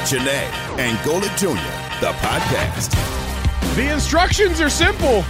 Janae and Golic Jr., the podcast. The instructions are simple.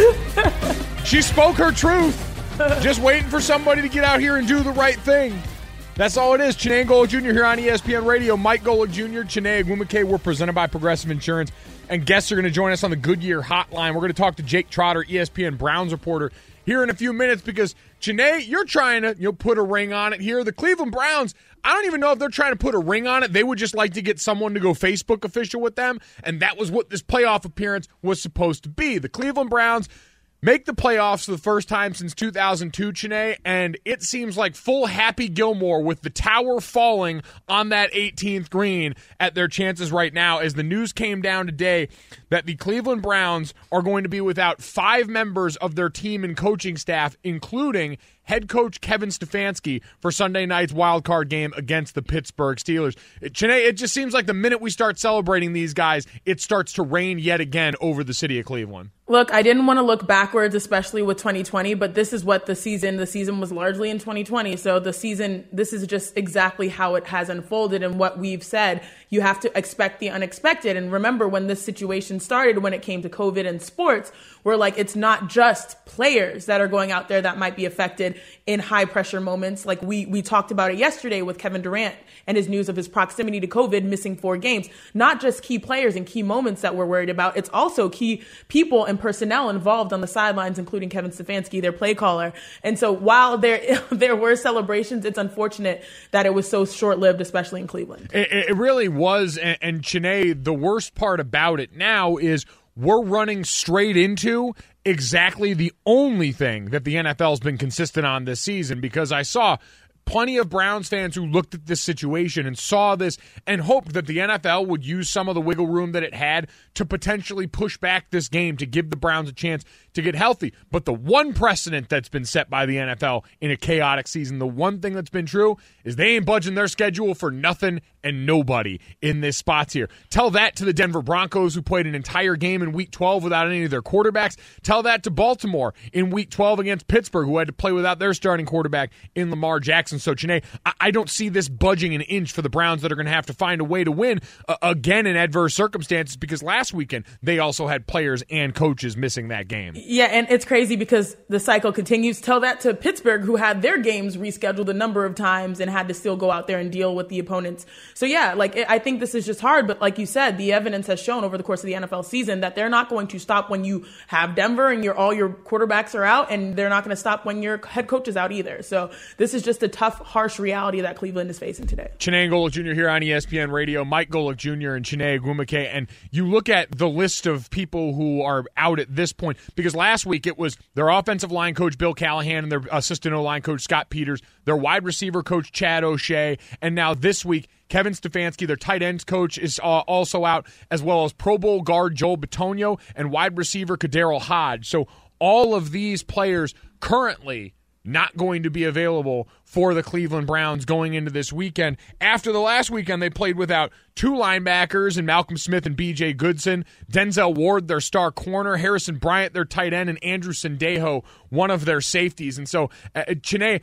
She spoke her truth. Just waiting for somebody to get out here and do the right thing. That's all it is. Janae and Golic Jr. here on ESPN Radio. Mike Golic Jr., Janae Agwumike. We're presented by Progressive Insurance. And guests are going to join us on the Goodyear Hotline. We're going to talk to Jake Trotter, ESPN Browns reporter, here in a few minutes because, Janae, you're trying to put a ring on it here. The Cleveland Browns, I don't even know if they're trying to put a ring on it. They would just like to get someone to go Facebook official with them, and that was what this playoff appearance was supposed to be. The Cleveland Browns make the playoffs for the first time since 2002, Janae, and it seems like full Happy Gilmore with the tower falling on that 18th green at their chances right now as the news came down today that the Cleveland Browns are going to be without 5 members of their team and coaching staff, including head coach Kevin Stefanski for Sunday night's wildcard game against the Pittsburgh Steelers. Janae, it just seems like the minute we start celebrating these guys, it starts to rain yet again over the city of Cleveland. Look, I didn't want to look backwards, especially with 2020, but this is what the season was largely in 2020. So this is just exactly how it has unfolded. And what we've said, you have to expect the unexpected. And remember when this situation started, when it came to COVID and sports, we're like, it's not just players that are going out there that might be affected in high pressure moments. Like we talked about it yesterday with Kevin Durant and his news of his proximity to COVID, missing 4 games, not just key players and key moments that we're worried about. It's also key people and personnel involved on the sidelines, including Kevin Stefanski, their play caller. And so while there were celebrations, it's unfortunate that it was so short-lived, especially in Cleveland. It really was. And Janae, the worst part about it now is we're running straight into exactly the only thing that the NFL has been consistent on this season, because I saw plenty of Browns fans who looked at this situation and saw this and hoped that the NFL would use some of the wiggle room that it had to potentially push back this game to give the Browns a chance to get healthy. But the one precedent that's been set by the NFL in a chaotic season, the one thing that's been true, is they ain't budging their schedule for nothing and nobody in this spots here. Tell that to the Denver Broncos, who played an entire game in Week 12 without any of their quarterbacks. Tell that to Baltimore in Week 12 against Pittsburgh, who had to play without their starting quarterback in Lamar Jackson. So, Janae, I don't see this budging an inch for the Browns, that are going to have to find a way to win again in adverse circumstances, because last weekend they also had players and coaches missing that game. Yeah, and it's crazy because the cycle continues. Tell that to Pittsburgh, who had their games rescheduled a number of times and had to still go out there and deal with the opponents. So yeah, I think this is just hard, but like you said, the evidence has shown over the course of the NFL season that they're not going to stop when you have Denver and all your quarterbacks are out, and they're not going to stop when your head coach is out either. So this is just a tough, harsh reality that Cleveland is facing today. Janae Golic Jr. here on ESPN Radio, Mike Golic Jr. and Janae Agwumike, and you look at the list of people who are out at this point, because last week it was their offensive line coach Bill Callahan and their assistant O-line coach Scott Peters, their wide receiver coach Chad O'Shea, and now this week Kevin Stefanski, their tight ends coach, is also out, as well as Pro Bowl guard Joel Bitonio and wide receiver KhaDarel Hodge. So all of these players currently not going to be available for the Cleveland Browns going into this weekend. After the last weekend, they played without 2 linebackers in Malcolm Smith and B.J. Goodson, Denzel Ward, their star corner, Harrison Bryant, their tight end, and Andrew Sendejo, one of their safeties. And so, Janae,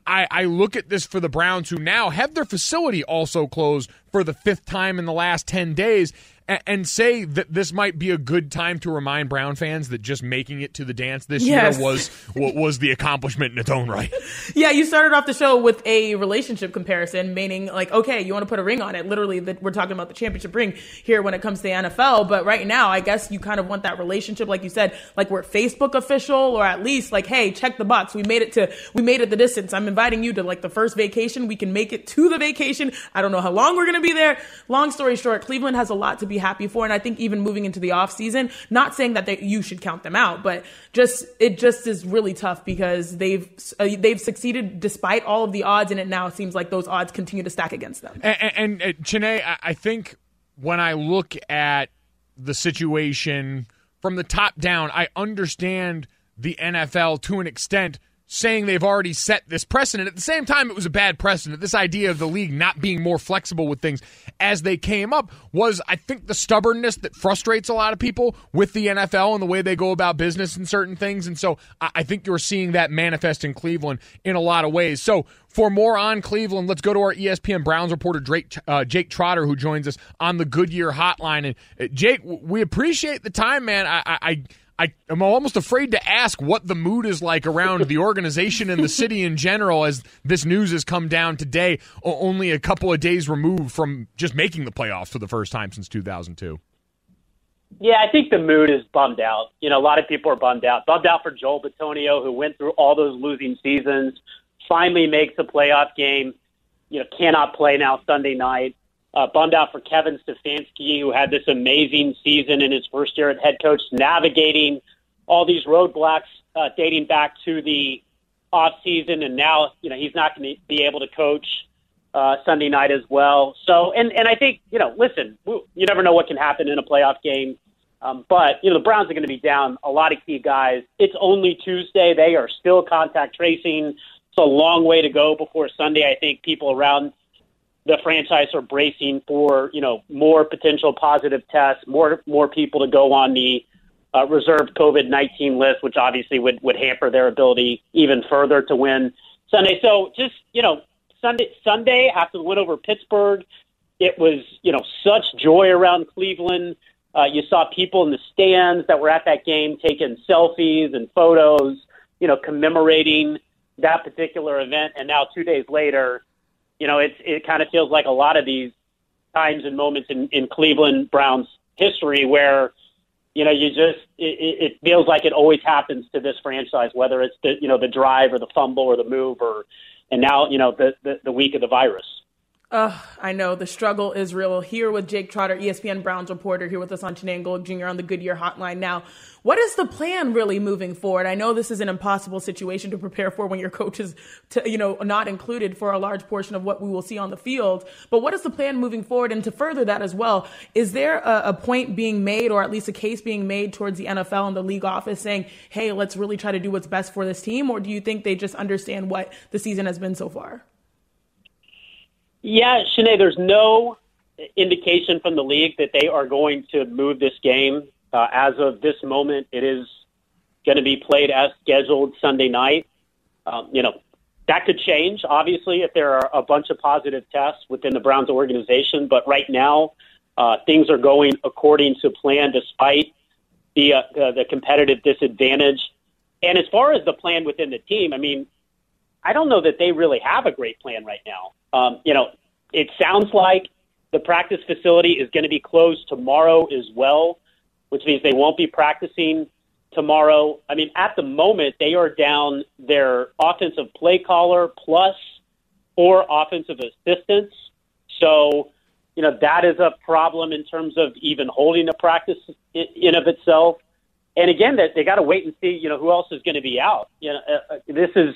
I look at this for the Browns, who now have their facility also closed for the 5th time in the last 10 days, and say that this might be a good time to remind Brown fans that just making it to the dance this year was the accomplishment in its own right. Yeah, you started off the show with a relationship comparison, meaning like, okay, you want to put a ring on it. Literally, we're talking about the championship ring here when it comes to the NFL. But right now, I guess you kind of want that relationship, like you said, like we're Facebook official, or at least like, hey, check the box. We made it the distance. I'm inviting you to like the first vacation. We can make it to the vacation. I don't know how long we're going to be there. Long story short, Cleveland has a lot to be happy for. And I think even moving into the offseason, not saying that you should count them out, but it just is really tough because they've succeeded despite all of the odds, and it now seems like those odds continue to stack against them. And Janae, I think when I look at the situation from the top down, I understand the NFL to an extent saying they've already set this precedent. At the same time, it was a bad precedent. This idea of the league not being more flexible with things as they came up was, I think, the stubbornness that frustrates a lot of people with the NFL and the way they go about business and certain things. And so I think you're seeing that manifest in Cleveland in a lot of ways. So for more on Cleveland, let's go to our ESPN Browns reporter, Jake Trotter, who joins us on the Goodyear Hotline. And Jake, we appreciate the time, man. I'm almost afraid to ask what the mood is like around the organization and the city in general as this news has come down today, only a couple of days removed from just making the playoffs for the first time since 2002. Yeah, I think the mood is bummed out. A lot of people are bummed out. Bummed out for Joel Bitonio, who went through all those losing seasons, finally makes a playoff game, cannot play now Sunday night. Bummed out for Kevin Stefanski, who had this amazing season in his first year at head coach, navigating all these roadblocks dating back to the offseason, and now he's not going to be able to coach Sunday night as well. So, and I think listen, you never know what can happen in a playoff game, but the Browns are going to be down a lot of key guys. It's only Tuesday; they are still contact tracing. It's a long way to go before Sunday. I think people around the franchise are bracing for, more potential positive tests, more people to go on the reserved COVID-19 list, which obviously would hamper their ability even further to win Sunday. So just, Sunday after the win over Pittsburgh, it was, such joy around Cleveland. You saw people in the stands that were at that game taking selfies and photos, commemorating that particular event. And now 2 days later, it kind of feels like a lot of these times and moments in Cleveland Browns history where, it feels like it always happens to this franchise, whether it's the drive or the fumble or the move and now, the week of the virus. I know the struggle is real. Here with Jake Trotter, ESPN Browns reporter, here with us on Chenango Gold Jr. on the Goodyear Hotline. Now, what is the plan really moving forward? I know this is an impossible situation to prepare for when your coach is, not included for a large portion of what we will see on the field. But what is the plan moving forward? And to further that as well, is there a point being made, or at least a case being made towards the NFL and the league office saying, hey, let's really try to do what's best for this team? Or do you think they just understand what the season has been so far? Yeah, Shanae, there's no indication from the league that they are going to move this game. As of this moment, it is going to be played as scheduled Sunday night. That could change, obviously, if there are a bunch of positive tests within the Browns organization. But right now, things are going according to plan despite the competitive disadvantage. And as far as the plan within the team, I don't know that they really have a great plan right now. It sounds like the practice facility is going to be closed tomorrow as well, which means they won't be practicing tomorrow. At the moment, they are down their offensive play caller plus 4 offensive assistants. So, that is a problem in terms of even holding a practice in of itself. And again, that they got to wait and see, who else is going to be out. This is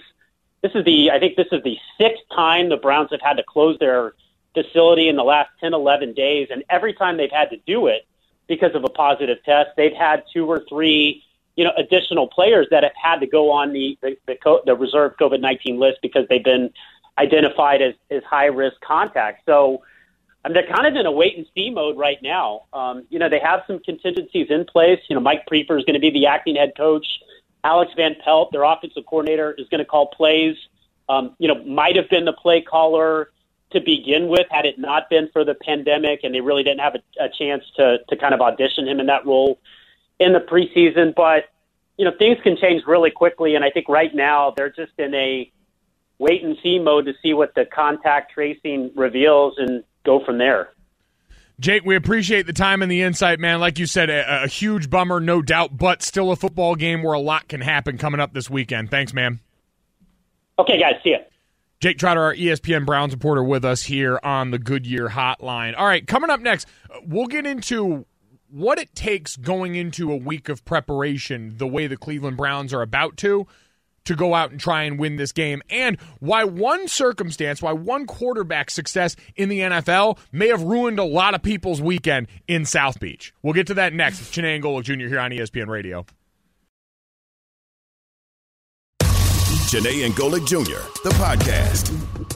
the 6th time the Browns have had to close their facility in the last 10, 11 days. And every time they've had to do it because of a positive test, they've had 2 or 3, additional players that have had to go on the reserved COVID-19 list because they've been identified as high-risk contacts. So they're kind of in a wait-and-see mode right now. They have some contingencies in place. Mike Priefer is going to be the acting head coach. Alex Van Pelt, their offensive coordinator, is going to call plays. Might have been the play caller to begin with had it not been for the pandemic, and they really didn't have a chance to kind of audition him in that role in the preseason. But, things can change really quickly, and I think right now they're just in a wait-and-see mode to see what the contact tracing reveals and go from there. Jake, we appreciate the time and the insight, man. Like you said, a huge bummer, no doubt, but still a football game where a lot can happen coming up this weekend. Thanks, man. Okay, guys, see ya. Jake Trotter, our ESPN Browns reporter, with us here on the Goodyear Hotline. All right, coming up next, we'll get into what it takes going into a week of preparation the way the Cleveland Browns are about to go out and try and win this game, and why one quarterback success in the NFL may have ruined a lot of people's weekend in South Beach. We'll get to that next. It's Chenango Gold Jr. here on ESPN Radio. Janae and Golic Jr., the podcast.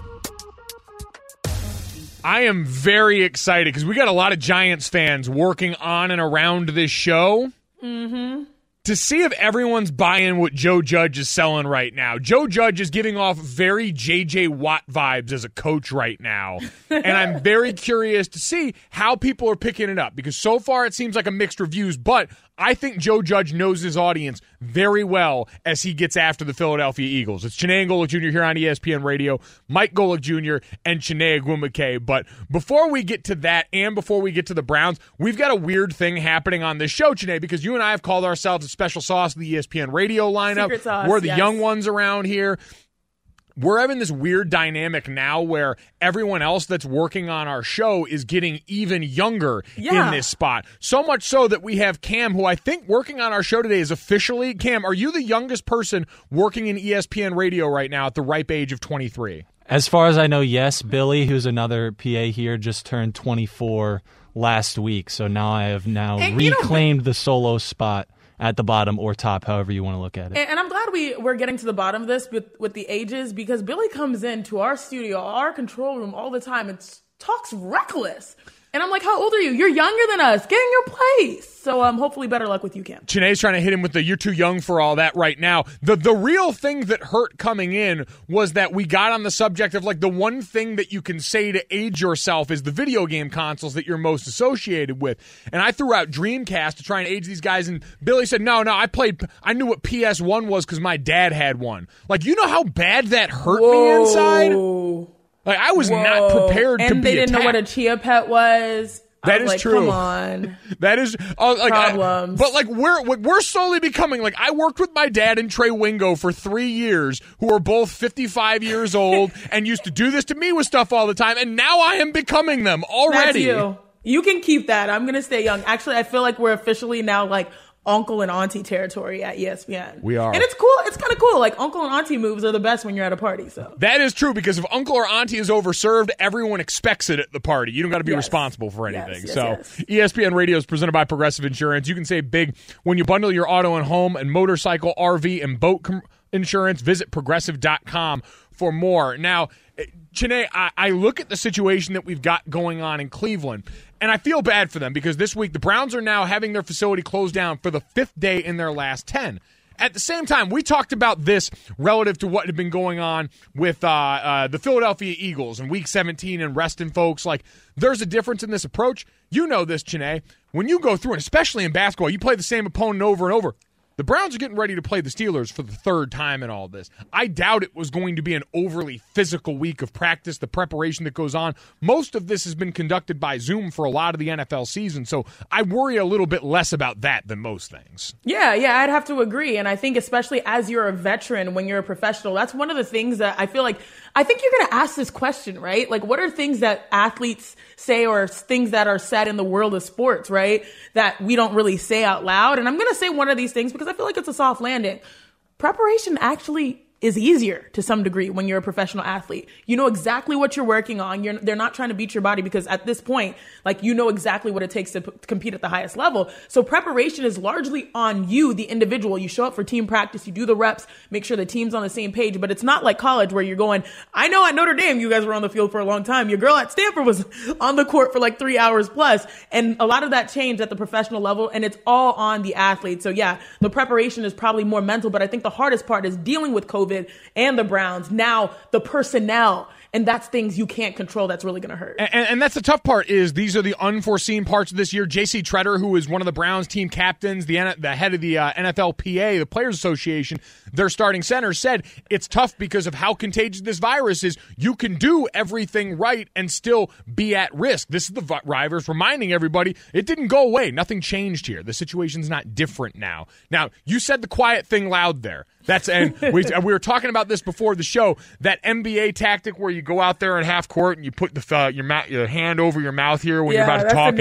I am very excited because we got a lot of Giants fans working on and around this show. Mm-hmm. To see if everyone's buying what Joe Judge is selling right now. Joe Judge is giving off very J.J. Watt vibes as a coach right now. And I'm very curious to see how people are picking it up because so far it seems like a mixed reviews, but I think Joe Judge knows his audience very well as he gets after the Philadelphia Eagles. It's Chiney and Golic Jr. here on ESPN Radio, Mike Golic Jr. and Chiney Ogwumike. But before we get to that and before we get to the Browns, we've got a weird thing happening on this show, Chiney, because you and I have called ourselves a special sauce of the ESPN Radio lineup. Secret sauce, we're the yes. young ones around here. We're having this weird dynamic now where everyone else that's working on our show is getting even younger in this spot. So much so that we have Cam, who I think working on our show today is officially. Cam, are you the youngest person working in ESPN Radio right now at the ripe age of 23? As far as I know, yes. Billy, who's another PA here, just turned 24 last week. So now I have reclaimed the solo spot at the bottom or top, however you want to look at it. And I'm glad we're getting to the bottom of this with the ages because Billy comes into our studio, our control room all the time and talks reckless. And I'm like, how old are you? You're younger than us. Get in your place. So hopefully better luck with you, Cam. Chiney's trying to hit him with the you're too young for all that right now. The real thing that hurt coming in was that we got on the subject of like the one thing that you can say to age yourself is the video game consoles that you're most associated with. And I threw out Dreamcast to try and age these guys. And Billy said, no, I knew what PS1 was because my dad had one. Like, you know how bad that hurt me inside? Like, I was not prepared to be And they didn't know what a Chia Pet was. That is true. Come on. That is problems. But like we're slowly becoming like I worked with my dad and Trey Wingo for 3 years, who are both 55 years old and used to do this to me with stuff all the time, and now I am becoming them already. That's you can keep that. I'm gonna stay young. Actually, I feel like we're officially now like uncle and auntie territory at ESPN. We are. And it's cool. It's kind of cool. Like, uncle and auntie moves are the best when you're at a party. So that is true because if uncle or auntie is overserved, everyone expects it at the party. You don't got to be responsible for anything. ESPN Radio is presented by Progressive Insurance. You can save big when you bundle your auto and home and motorcycle, RV, and boat insurance. Visit Progressive.com for more. Now, Chiney, I look at the situation that we've got going on in Cleveland, and I feel bad for them because this week the Browns are now having their facility closed down for the 5th day in their last 10. At the same time, we talked about this relative to what had been going on with the Philadelphia Eagles in Week 17 and resting folks. Like, there's a difference in this approach. You know this, Chiney. When you go through, and especially in basketball, you play the same opponent over and over. The Browns are getting ready to play the Steelers for the 3rd time in all this. I doubt it was going to be an overly physical week of practice, the preparation that goes on. Most of this has been conducted by Zoom for a lot of the NFL season, so I worry a little bit less about that than most things. Yeah, I'd have to agree. And I think especially as you're a veteran, when you're a professional, that's one of the things that I feel like, I think you're going to ask this question, right? Like, what are things that athletes say or things that are said in the world of sports, right, that we don't really say out loud? And I'm going to say one of these things because I feel like it's a soft landing. Preparation actually is easier to some degree when you're a professional athlete. You know exactly what you're working on. They're not trying to beat your body because at this point, like, you know exactly what it takes to compete at the highest level. So preparation is largely on you, the individual. You show up for team practice, you do the reps, make sure the team's on the same page. But it's not like college where you're going, I know at Notre Dame, you guys were on the field for a long time. Your girl at Stanford was on the court for like 3 hours plus. And a lot of that changed at the professional level, and it's all on the athlete. So yeah, the preparation is probably more mental, but I think the hardest part is dealing with COVID and the Browns, now the personnel, and that's things you can't control. That's really going to hurt. And that's the tough part is these are the unforeseen parts of this year. J.C. Tretter, who is one of the Browns team captains, the head of the NFLPA, the Players Association, their starting center, said it's tough because of how contagious this virus is. You can do everything right and still be at risk. This is the virus reminding everybody it didn't go away. Nothing changed here. The situation's not different now. Now, you said the quiet thing loud there. We were talking about this before the show, that NBA tactic where you go out there in half court and you put your hand over your mouth here when you're about to talk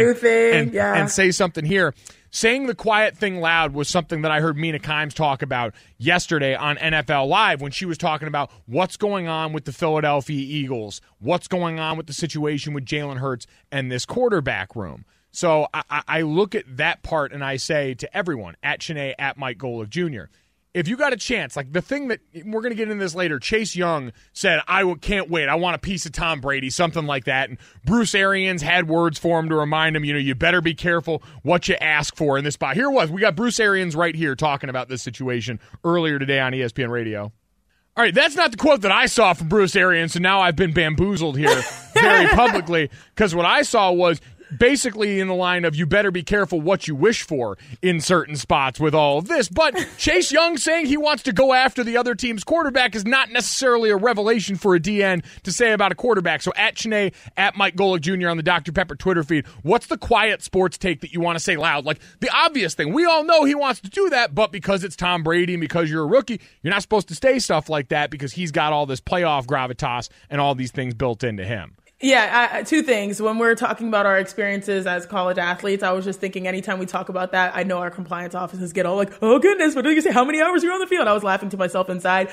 and say something here. Saying the quiet thing loud was something that I heard Mina Kimes talk about yesterday on NFL Live when she was talking about what's going on with the Philadelphia Eagles, what's going on with the situation with Jalen Hurts and this quarterback room. So I look at that part and I say to everyone, at Chiney, at Mike Golic Jr., if you got a chance, like the thing that we're going to get into this later, Chase Young said, I can't wait. I want a piece of Tom Brady, something like that. And Bruce Arians had words for him to remind him, you better be careful what you ask for in this spot. Here it was. We got Bruce Arians right here talking about this situation earlier today on ESPN Radio. All right, that's not the quote that I saw from Bruce Arians, so now I've been bamboozled here very publicly, because what I saw was basically in the line of you better be careful what you wish for in certain spots with all of this. But Chase Young saying he wants to go after the other team's quarterback is not necessarily a revelation for a DN to say about a quarterback. So at Chiney, at Mike Golick Jr. on the Dr. Pepper Twitter feed, what's the quiet sports take that you want to say loud? Like the obvious thing. We all know he wants to do that, but because it's Tom Brady and because you're a rookie, you're not supposed to say stuff like that because he's got all this playoff gravitas and all these things built into him. Yeah, two things. When we're talking about our experiences as college athletes, I was just thinking anytime we talk about that, I know our compliance officers get all like, oh goodness, what did you say? How many hours were you on the field? I was laughing to myself inside.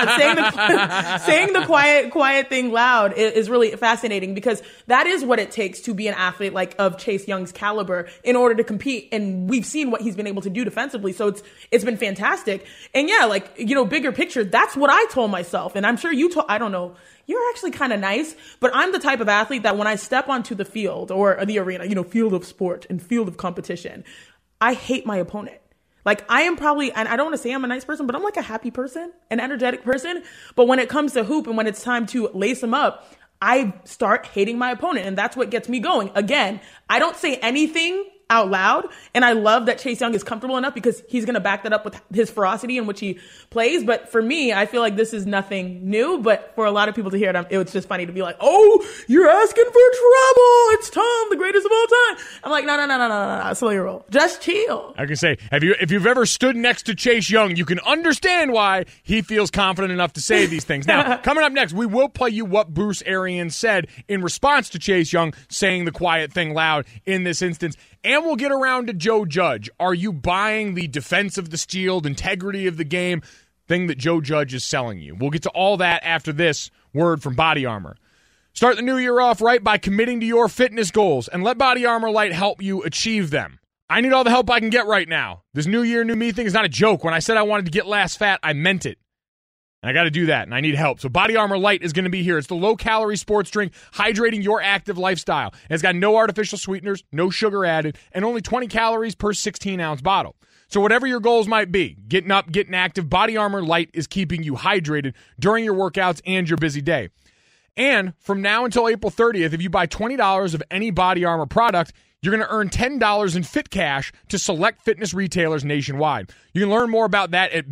Yeah, saying the quiet thing loud is really fascinating because that is what it takes to be an athlete like of Chase Young's caliber in order to compete. And we've seen what he's been able to do defensively. So it's been fantastic. And yeah, bigger picture, that's what I told myself. And I'm sure I don't know. You're actually kind of nice, but I'm the type of athlete that when I step onto the field or the arena, field of sport and field of competition, I hate my opponent. Like I am probably, and I don't want to say I'm a nice person, but I'm like a happy person, an energetic person. But when it comes to hoop and when it's time to lace them up, I start hating my opponent. And that's what gets me going. Again, I don't say anything out loud. And I love that Chase Young is comfortable enough because he's going to back that up with his ferocity in which he plays. But for me, I feel like this is nothing new. But for a lot of people to hear it, it was just funny to be like, oh, you're asking for trouble. It's Tom, the greatest of all time. I'm like, no. Slow your roll. Just chill. I can say, if you've ever stood next to Chase Young, you can understand why he feels confident enough to say these things. Now, coming up next, we will play you what Bruce Arians said in response to Chase Young saying the quiet thing loud in this instance. And we'll get around to Joe Judge. Are you buying the defense of the shield, integrity of the game thing that Joe Judge is selling you? We'll get to all that after this word from Body Armor. Start the new year off right by committing to your fitness goals and let Body Armor Light help you achieve them. I need all the help I can get right now. This new year, new me thing is not a joke. When I said I wanted to get less fat, I meant it. And I got to do that, and I need help. So Body Armor Light is going to be here. It's the low-calorie sports drink hydrating your active lifestyle. And it's got no artificial sweeteners, no sugar added, and only 20 calories per 16-ounce bottle. So whatever your goals might be, getting up, getting active, Body Armor Light is keeping you hydrated during your workouts and your busy day. And from now until April 30th, if you buy $20 of any Body Armor product, you're going to earn $10 in Fit Cash to select fitness retailers nationwide. You can learn more about that at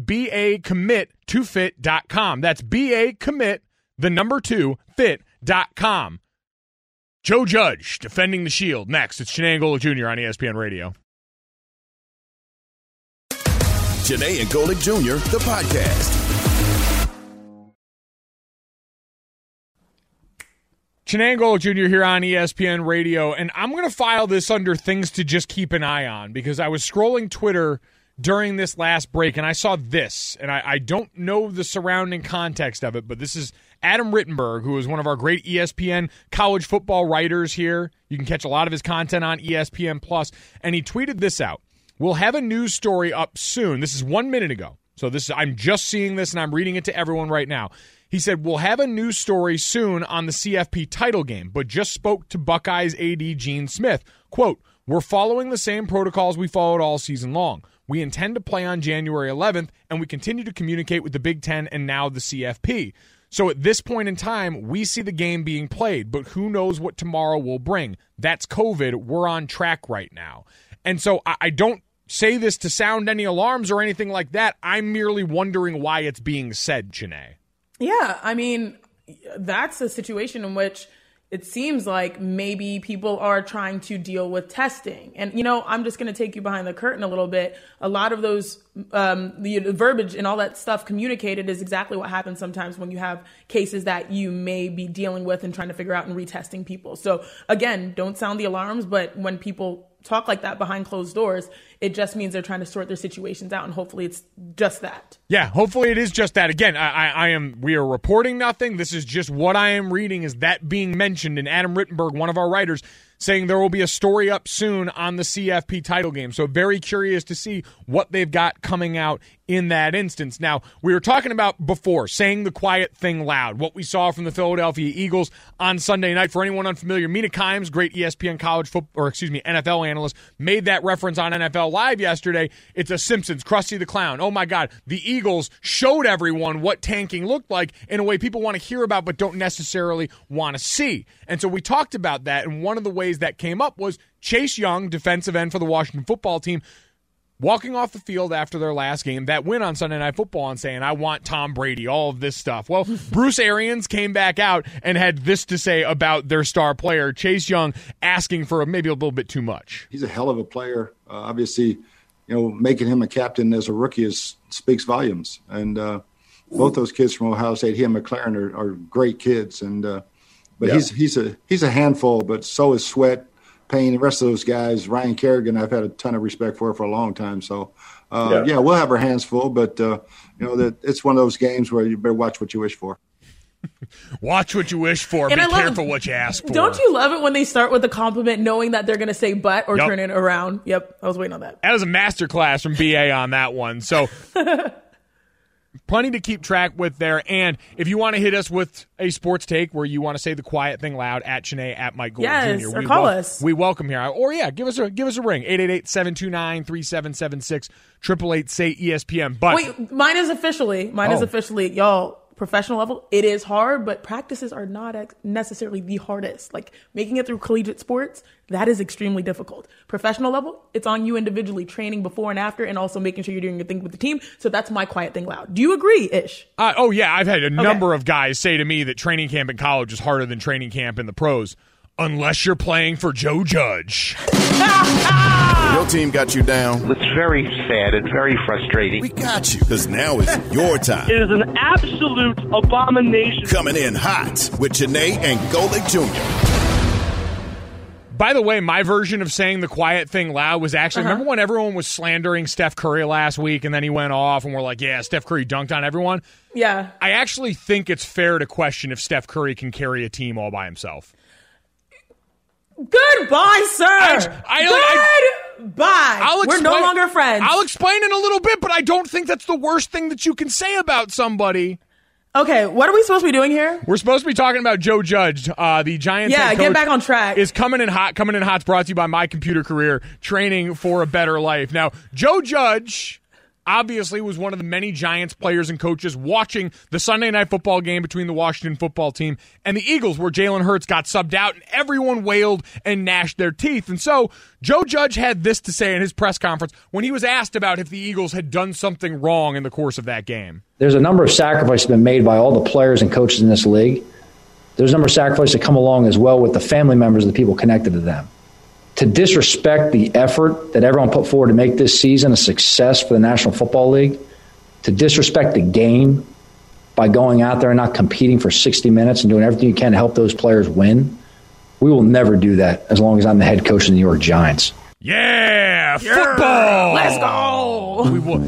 BACommit2Fit.com. That's BACommit2Fit.com. Joe Judge defending the shield. Next, it's Chiney and Golick Jr. on ESPN Radio. Chiney and Golick Jr., the podcast. Chiney and Golick Jr. here on ESPN Radio, and I'm going to file this under things to just keep an eye on because I was scrolling Twitter during this last break, and I saw this, and I don't know the surrounding context of it, but this is Adam Rittenberg, who is one of our great ESPN college football writers here. You can catch a lot of his content on ESPN+, and he tweeted this out. We'll have a news story up soon. This is 1 minute ago, so I'm just seeing this, and I'm reading it to everyone right now. He said, we'll have a news story soon on the CFP title game, but just spoke to Buckeyes AD Gene Smith. Quote, we're following the same protocols we followed all season long. We intend to play on January 11th, and we continue to communicate with the Big Ten and now the CFP. So at this point in time, we see the game being played, but who knows what tomorrow will bring. That's COVID. We're on track right now. And so I don't say this to sound any alarms or anything like that. I'm merely wondering why it's being said, Chiney. Yeah, I mean, that's a situation in which it seems like maybe people are trying to deal with testing. And, I'm just going to take you behind the curtain a little bit. A lot of those, the verbiage and all that stuff communicated is exactly what happens sometimes when you have cases that you may be dealing with and trying to figure out and retesting people. So, again, don't sound the alarms, but when people talk like that behind closed doors, it just means they're trying to sort their situations out, and hopefully it's just that. Yeah, hopefully it is just that. Again, we are reporting nothing. This is just what I am reading is that being mentioned, and Adam Rittenberg, one of our writers, saying there will be a story up soon on the CFP title game. So very curious to see what they've got coming out in that instance. Now, we were talking about before, saying the quiet thing loud, what we saw from the Philadelphia Eagles on Sunday night. For anyone unfamiliar, Mina Kimes, great ESPN NFL analyst, made that reference on NFL Live yesterday. It's a Simpsons, Krusty the Clown. Oh my God, the Eagles showed everyone what tanking looked like in a way people want to hear about but don't necessarily want to see. And so we talked about that, and one of the ways that came up was Chase Young, defensive end for the Washington football team, walking off the field after their last game, that win on Sunday Night Football, and saying, I want Tom Brady, all of this stuff. Well, Bruce Arians came back out and had this to say about their star player, Chase Young, asking for maybe a little bit too much. He's a hell of a player. Obviously, making him a captain as a rookie speaks volumes. And both those kids from Ohio State, he and McLaren are great kids. And but yeah. he's a handful, but so is Sweat, Payne, the rest of those guys. Ryan Kerrigan, I've had a ton of respect for a long time. So, we'll have our hands full, but, that it's one of those games where you better watch what you wish for. Watch what you wish for. And be careful what you ask for. Don't you love it when they start with a compliment knowing that they're going to say but or turn it around? Yep, I was waiting on that. That was a masterclass from BA on that one. So plenty to keep track with there. And if you want to hit us with a sports take where you want to say the quiet thing loud, at Chiney, at Mike Gold Jr. Or call us. We welcome here. Or give us a ring. 888-729-3776. 888-SAY-ESPN. But wait, mine is officially, y'all, professional level, it is hard, but practices are not necessarily the hardest. Like making it through collegiate sports, that is extremely difficult. Professional level, it's on you individually, training before and after, and also making sure you're doing your thing with the team. So that's my quiet thing loud. Do you agree, Ish? Oh, yeah. I've had a number of guys say to me that training camp in college is harder than training camp in the pros. Unless you're playing for Joe Judge. Your team got you down. It's very sad and very frustrating. We got you, because now is your time. It is an absolute abomination. Coming in hot with Chiney and Golic Jr. By the way, my version of saying the quiet thing loud was actually, remember when everyone was slandering Steph Curry last week and then he went off and we're like, yeah, Steph Curry dunked on everyone? Yeah. I actually think it's fair to question if Steph Curry can carry a team all by himself. Goodbye, sir. Goodbye. We're no longer friends. I'll explain in a little bit, but I don't think that's the worst thing that you can say about somebody. Okay, what are we supposed to be doing here? We're supposed to be talking about Joe Judge, the Giants head coach. Get back on track. Is coming in hot. Coming in hot's brought to you by My Computer Career, training for a better life. Now, Joe Judge obviously was one of the many Giants players and coaches watching the Sunday Night Football game between the Washington football team and the Eagles, where Jalen Hurts got subbed out and everyone wailed and gnashed their teeth. And so Joe Judge had this to say in his press conference when he was asked about if the Eagles had done something wrong in the course of that game. There's a number of sacrifices been made by all the players and coaches in this league. There's a number of sacrifices that come along as well with the family members of the people connected to them. To disrespect the effort that everyone put forward to make this season a success for the National Football League, to disrespect the game by going out there and not competing for 60 minutes and doing everything you can to help those players win, we will never do that as long as I'm the head coach of the New York Giants. Yeah, football! Let's go! We will.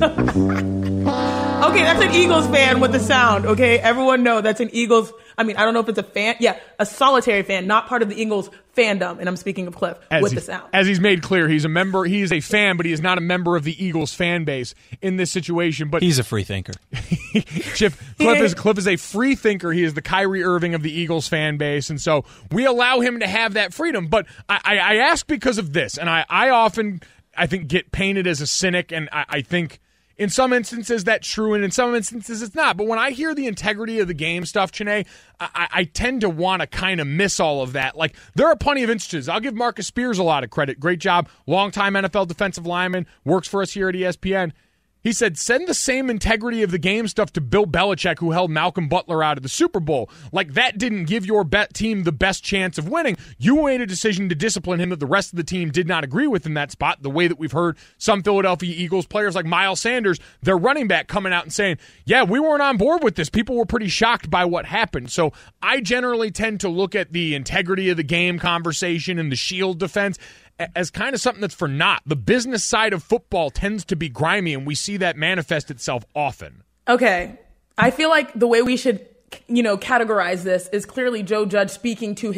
Okay, that's an Eagles fan with the sound, okay? Everyone know that's an Eagles, I don't know if it's a fan. Yeah, a solitary fan, not part of the Eagles fandom. And I'm speaking of Cliff with the sound. As he's made clear, he's a member, he is a fan, but he is not a member of the Eagles fan base in this situation. But he's a free thinker. Cliff is a free thinker. He is the Kyrie Irving of the Eagles fan base. And so we allow him to have that freedom. But I ask because of this. And I often, I think, get painted as a cynic. And I think in some instances that's true, and in some instances it's not. But when I hear the integrity of the game stuff, Chiney, I tend to want to kind of miss all of that. Like, there are plenty of instances. I'll give Marcus Spears a lot of credit. Great job. Longtime NFL defensive lineman. Works for us here at ESPN. He said, send the same integrity of the game stuff to Bill Belichick, who held Malcolm Butler out of the Super Bowl. Like, that didn't give your team the best chance of winning. You made a decision to discipline him that the rest of the team did not agree with in that spot, the way that we've heard some Philadelphia Eagles players like Miles Sanders, their running back, coming out and saying, yeah, we weren't on board with this. People were pretty shocked by what happened. So I generally tend to look at the integrity of the game conversation and the shield defense as kind of something that's for naught. The business side of football tends to be grimy, and we see that manifest itself often. Okay. I feel like the way we should, categorize this is clearly Joe Judge speaking to his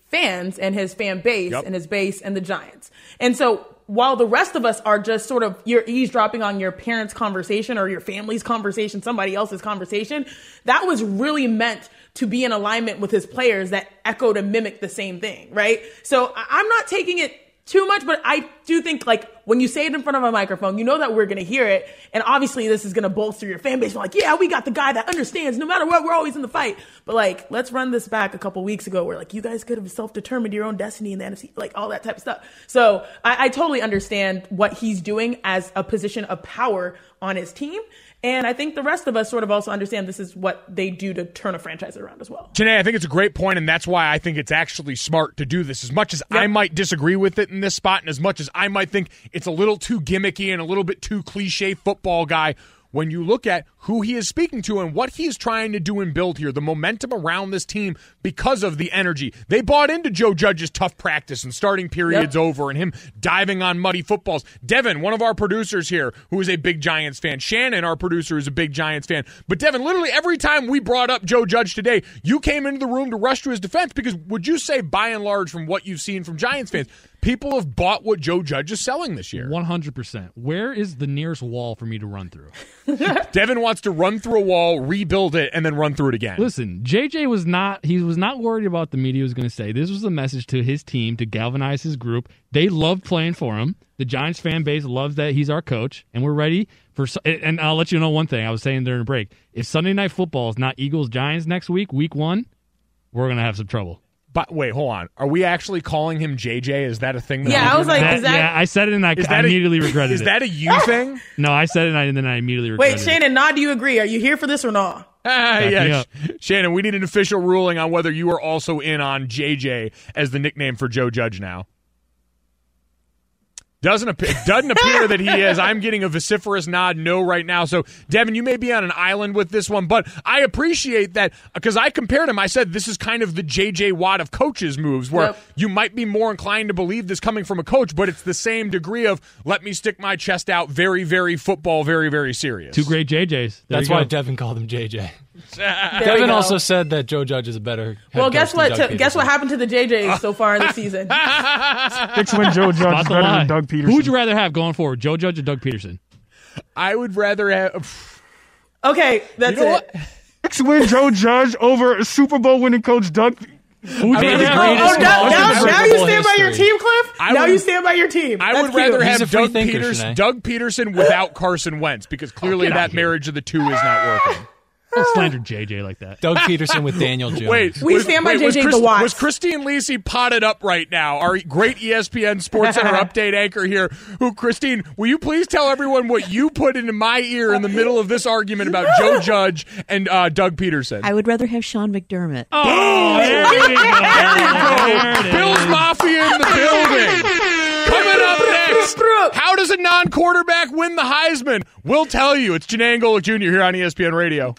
fans and his fan base and his base and the Giants. And so while the rest of us are just sort of, you're eavesdropping on your parents' conversation or your family's conversation, somebody else's conversation, that was really meant to be in alignment with his players that echoed and mimicked the same thing, right? So I'm not taking it too much, but I do think, like, when you say it in front of a microphone, you know that we're going to hear it. And obviously this is going to bolster your fan base. We're like, yeah, we got the guy that understands no matter what, we're always in the fight. But like, let's run this back a couple weeks ago where like, you guys could have self-determined your own destiny in the NFC, like all that type of stuff. So I totally understand what he's doing as a position of power on his team. And I think the rest of us sort of also understand this is what they do to turn a franchise around as well. Janae, I think it's a great point, and that's why I think it's actually smart to do this. As much as I might disagree with it in this spot, and as much as I might think it's a little too gimmicky and a little bit too cliche football guy, when you look at who he is speaking to and what he is trying to do and build here, the momentum around this team because of the energy. They bought into Joe Judge's tough practice and starting periods over and him diving on muddy footballs. Devin, one of our producers here, who is a big Giants fan. Shannon, our producer, is a big Giants fan. But Devin, literally every time we brought up Joe Judge today, you came into the room to rush to his defense because would you say, by and large, from what you've seen from Giants fans, people have bought what Joe Judge is selling this year? 100%. Where is the nearest wall for me to run through? Devin wants to run through a wall, rebuild it, and then run through it again. Listen, JJ was not worried about the media was going to say. This was a message to his team to galvanize his group. They loved playing for him. The Giants fan base loves that he's our coach, and we're ready for. And I'll let you know one thing. I was saying during the break. If Sunday Night Football is not Eagles-Giants next week, week 1, we're going to have some trouble. But wait, hold on. Are we actually calling him JJ? Is that a thing? I was like, is that? Yeah, I said it and I immediately regretted it. Is that a you thing? No, I said it and then I immediately regretted it. Wait, Shannon, do you agree? Are you here for this or not? Yeah, Shannon, we need an official ruling on whether you are also in on JJ as the nickname for Joe Judge now. Doesn't appear that he is. I'm getting a vociferous nod no right now. So, Devin, you may be on an island with this one, but I appreciate that because I compared him. I said this is kind of the J.J. Watt of coaches' moves where you might be more inclined to believe this coming from a coach, but it's the same degree of let me stick my chest out, very, very football, very, very serious. Two great JJs. That's why Devin called him JJ. Devin also said that Joe Judge is a better head coach guess what? than Guess what happened to the JJs so far in the season? It's when Joe Judge is better than Doug Peterson. Who would you rather have going forward, Joe Judge or Doug Peterson? I would rather have. Okay, that's it. Next win Joe Judge over a Super Bowl winning coach Doug. Now you stand by your team, Cliff? Now you stand by your team. I would rather have Doug Peterson without Carson Wentz because clearly that marriage of the two is not working. Don't slander JJ like that. Doug Peterson with Daniel Jones. We stand by JJ the Watts. Was Christine Lisi potted up right now? Our great ESPN Sports Center update anchor here. Christine, will you please tell everyone what you put into my ear in the middle of this argument about Joe Judge and Doug Peterson? I would rather have Sean McDermott. Oh, there you go. Bills Mafia in the building. Coming up next, how does a non-quarterback win the Heisman? We'll tell you. It's Janae Golic Jr. here on ESPN Radio.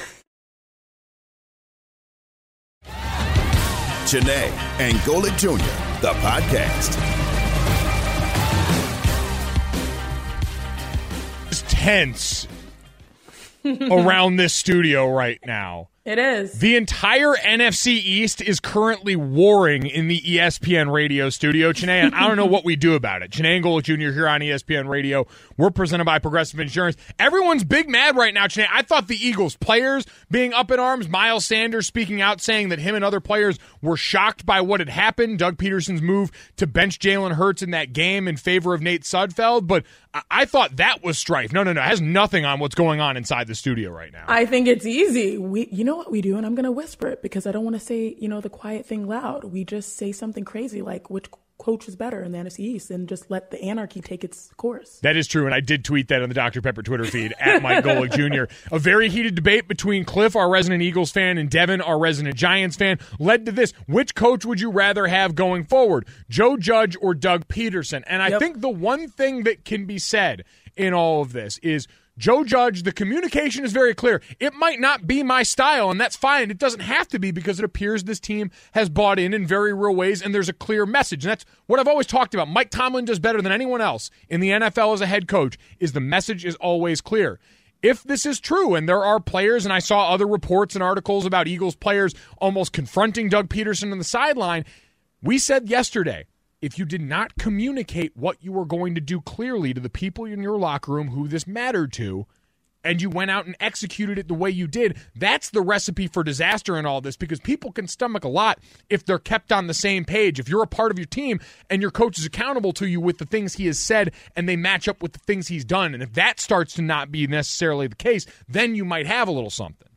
Janae and Golic Jr., the podcast. It's tense around this studio right now. It is. The entire NFC East is currently warring in the ESPN radio studio. Janae, I don't know what we do about it. Janae Golic Jr. here on ESPN Radio. We're presented by Progressive Insurance. Everyone's big mad right now, Janae. I thought the Eagles players being up in arms, Miles Sanders speaking out saying that him and other players were shocked by what had happened, Doug Peterson's move to bench Jalen Hurts in that game in favor of Nate Sudfeld, but I thought that was strife. No. It has nothing on what's going on inside the studio right now. I think it's easy. You know what we do, and I'm going to whisper it because I don't want to say, the quiet thing loud. We just say something crazy like which coach is better in the NFC East and just let the anarchy take its course. That is true, and I did tweet that on the Dr. Pepper Twitter feed at Mike Golic Jr. A very heated debate between Cliff, our resident Eagles fan, and Devin, our resident Giants fan, led to this. Which coach would you rather have going forward, Joe Judge or Doug Peterson? And I think the one thing that can be said in all of this is Joe Judge, the communication is very clear. It might not be my style, and that's fine. It doesn't have to be because it appears this team has bought in very real ways, and there's a clear message. And that's what I've always talked about. Mike Tomlin does better than anyone else in the NFL as a head coach, is the message is always clear. If this is true, and there are players, and I saw other reports and articles about Eagles players almost confronting Doug Peterson on the sideline, We said yesterday, if you did not communicate what you were going to do clearly to the people in your locker room who this mattered to, and you went out and executed it the way you did, that's the recipe for disaster in all this, because people can stomach a lot if they're kept on the same page. If you're a part of your team and your coach is accountable to you with the things he has said and they match up with the things he's done, and if that starts to not be necessarily the case, then you might have a little something.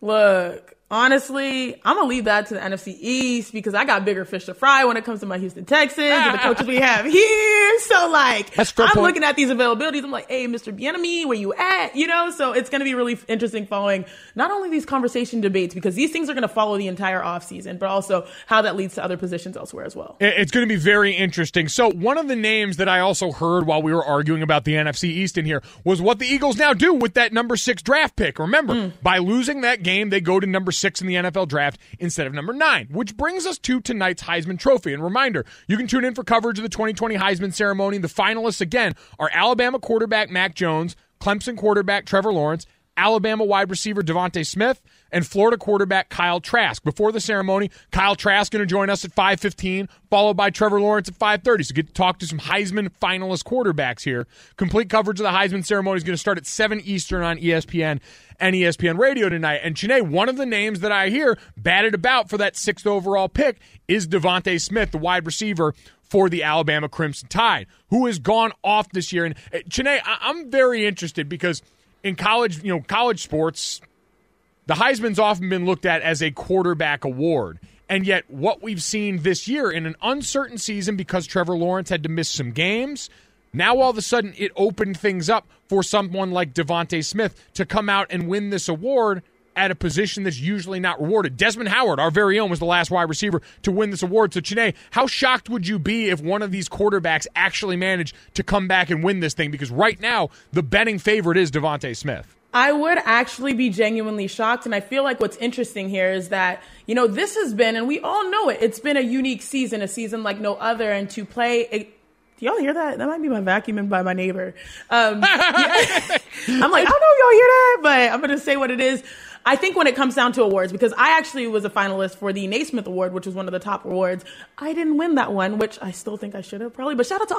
Look, honestly, I'm going to leave that to the NFC East because I got bigger fish to fry when it comes to my Houston Texans and the coaches we have here. So, like, I'm looking at these availabilities. I'm like, hey, Mr. Bieniemy, where you at? You know, so it's going to be really interesting following not only these conversation debates, because these things are going to follow the entire offseason, but also how that leads to other positions elsewhere as well. It's going to be very interesting. So one of the names that I also heard while we were arguing about the NFC East in here was what the Eagles now do with that number 6 draft pick. Remember, by losing that game, they go to number 6 in the NFL draft instead of number 9, which brings us to tonight's Heisman Trophy. And reminder, you can tune in for coverage of the 2020 Heisman ceremony. The finalists, again, are Alabama quarterback Mac Jones, Clemson quarterback Trevor Lawrence, Alabama wide receiver Devontae Smith, and Florida quarterback Kyle Trask. Before the ceremony, Kyle Trask going to join us at 5:15, followed by Trevor Lawrence at 5:30. So get to talk to some Heisman finalist quarterbacks here. Complete coverage of the Heisman ceremony is going to start at 7 Eastern on ESPN and ESPN Radio tonight. And Chiney, one of the names that I hear batted about for that 6th overall pick is Devontae Smith, the wide receiver for the Alabama Crimson Tide, who has gone off this year. And Chiney, I'm very interested because in college sports, the Heisman's often been looked at as a quarterback award. And yet what we've seen this year in an uncertain season because Trevor Lawrence had to miss some games, now all of a sudden it opened things up for someone like Devontae Smith to come out and win this award at a position that's usually not rewarded. Desmond Howard, our very own, was the last wide receiver to win this award. So, Chiney, how shocked would you be if one of these quarterbacks actually managed to come back and win this thing? Because right now, the betting favorite is Devontae Smith. I would actually be genuinely shocked, and I feel like what's interesting here is that, you know, this has been, and we all know it, it's been a unique season, a season like no other, and to play do y'all hear that? That might be my vacuuming by my neighbor. I'm like, I don't know if y'all hear that, but I'm going to say what it is. I think when it comes down to awards, because I actually was a finalist for the Naismith Award, which was one of the top awards. I didn't win that one, which I still think I should have probably. But shout out to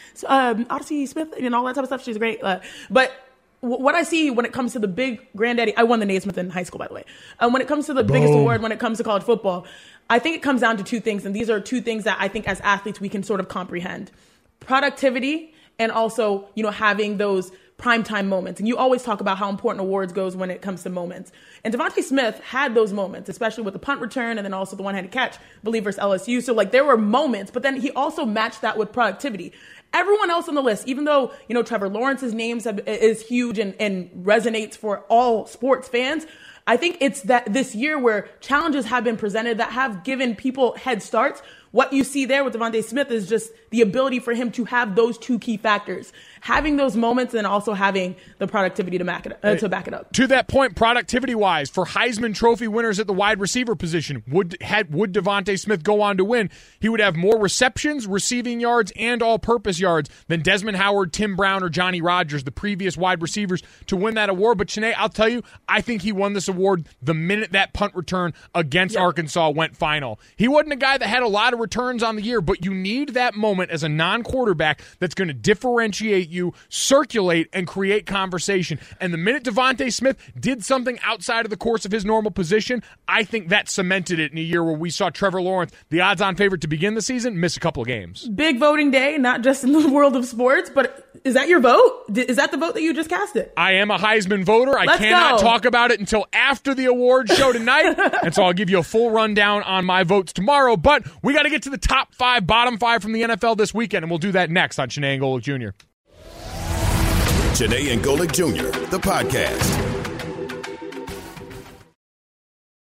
Odyssey Smith and all that type of stuff. She's great. But what I see when it comes to the big granddaddy, I won the Naismith in high school, by the way. When it comes to the biggest award, when it comes to college football, I think it comes down to two things. And these are two things that I think as athletes we can sort of comprehend. Productivity and also, you know, having those primetime moments. And you always talk about how important awards goes when it comes to moments. And Devontae Smith had those moments, especially with the punt return and then also the one-handed catch, I believe, versus LSU. So, like, there were moments, but then he also matched that with productivity. Everyone else on the list, even though, you know, Trevor Lawrence's names is huge and resonates for all sports fans, I think it's that this year where challenges have been presented that have given people head starts. What you see there with Devontae Smith is just the ability for him to have those two key factors, having those moments and also having the productivity to back it up. To that point, productivity-wise, for Heisman Trophy winners at the wide receiver position, would Devontae Smith go on to win, he would have more receptions, receiving yards, and all-purpose yards than Desmond Howard, Tim Brown, or Johnny Rodgers, the previous wide receivers, to win that award. But, Chiney, I'll tell you, I think he won this award the minute that punt return against Arkansas went final. He wasn't a guy that had a lot of returns on the year, but you need that moment as a non-quarterback that's going to differentiate you, circulate, and create conversation. And the minute Devontae Smith did something outside of the course of his normal position, I think that cemented it in a year where we saw Trevor Lawrence, the odds-on favorite to begin the season, miss a couple of games. Big voting day, not just in the world of sports, but is that your vote? Is that the vote that you just casted? I am a Heisman voter. I cannot talk about it until after the awards show tonight, and so I'll give you a full rundown on my votes tomorrow. But we got to get to the top 5, bottom 5 from the NFL this weekend, and we'll do that next on Chiney and Golic Jr. Chiney and Golic Jr., the podcast.